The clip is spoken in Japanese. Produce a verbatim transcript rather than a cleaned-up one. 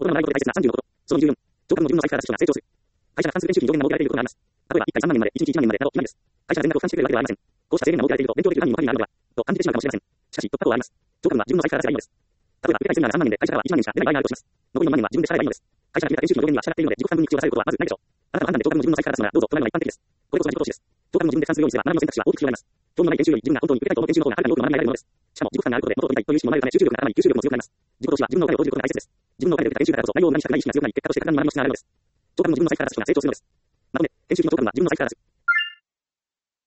大人の内容で大切なさんじゅうのこと。そのにじゅうよん、上官の自分の財布から人が成長する。会社が関数年収に上限が設けられていることがあります。例えば、いっかいさんまん円までいちにちいちまん円までなど決まりです。会社が全額を負担してくれるわけではありません。こうした制限が設けられていると、勉強できる何人も他人があるのでは、と感じてしまうかもしれません。しかし、突破口はあります。上官は自分の財布から出せばいいのです。例えば、受けたいせんならさんまん円で、会社からはいちまん円しか出ない場合があるとします。残りのよんまん円は自分で支払えばいいのです。会社が決めた研修費の上限には支払っているので、自己負担分に口を出されることはまずないでしょう。あなたの判断で上官の自分の財布から出すのがどうぞとなるのが一般的です。これこそ自己投資です。上官の自分で負担するようにすれば、学びの選択肢は大きく広がります。興味のない研修より自分が本当に受けたいと思う研修の方がはるかに多く学びが得られるものです。しかも、自己負担があることで、もっと取りたいという意識も生まれるため、集中力が高まり、吸収力も強くなります。自己投資は自分のお金を投じることが大切です。自分のお金で受けた研修だからこそ、内容を無駄にしたくない意識が強くなり、結果として果敢に学びの質が上がるのです。上官の自分の財布から出す人が成長するのです。まとめ、研修費の上官は自分の財布から出す。